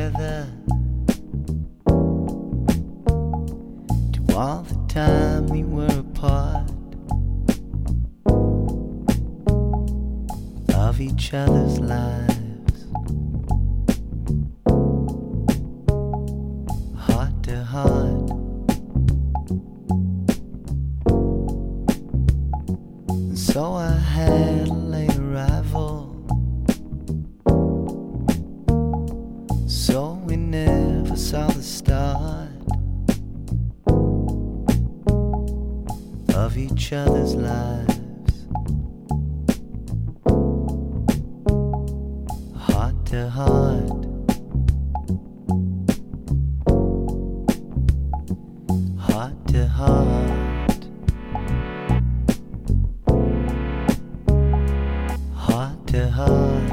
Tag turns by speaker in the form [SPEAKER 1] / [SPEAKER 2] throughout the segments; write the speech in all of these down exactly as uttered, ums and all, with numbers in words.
[SPEAKER 1] together. To all the time we were apart of each other's lives, heart to heart. And so I had a late arrival, so we never saw the start of each other's lives, heart to heart, heart to heart, heart to heart,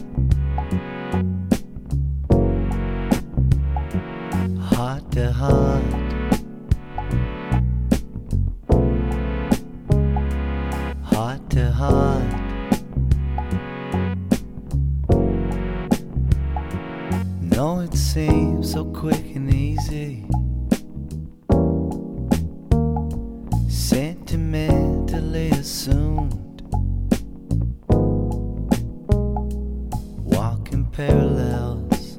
[SPEAKER 1] heart to heart, heart to heart. No, it seems so quick and easy, sentimentally assumed, walking parallels,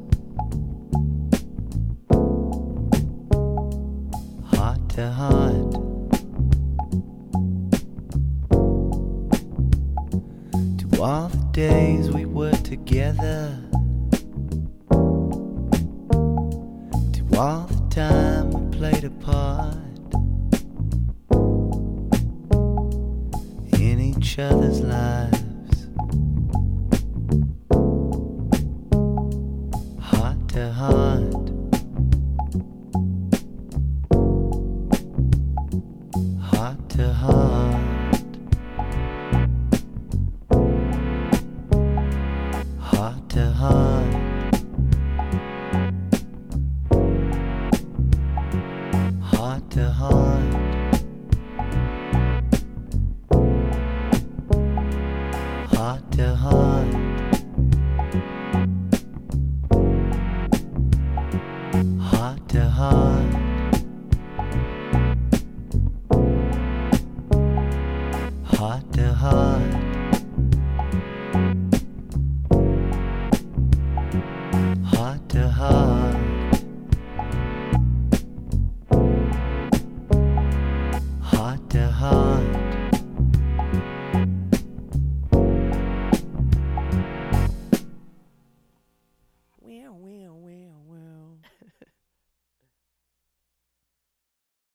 [SPEAKER 1] heart to heart. To all the days we were together, to all the time we played a part in each other's lives, heart to heart, heart to heart, heart to heart, heart to heart, heart to heart, heart to heart, heart to heart, heart to heart, heart to heart.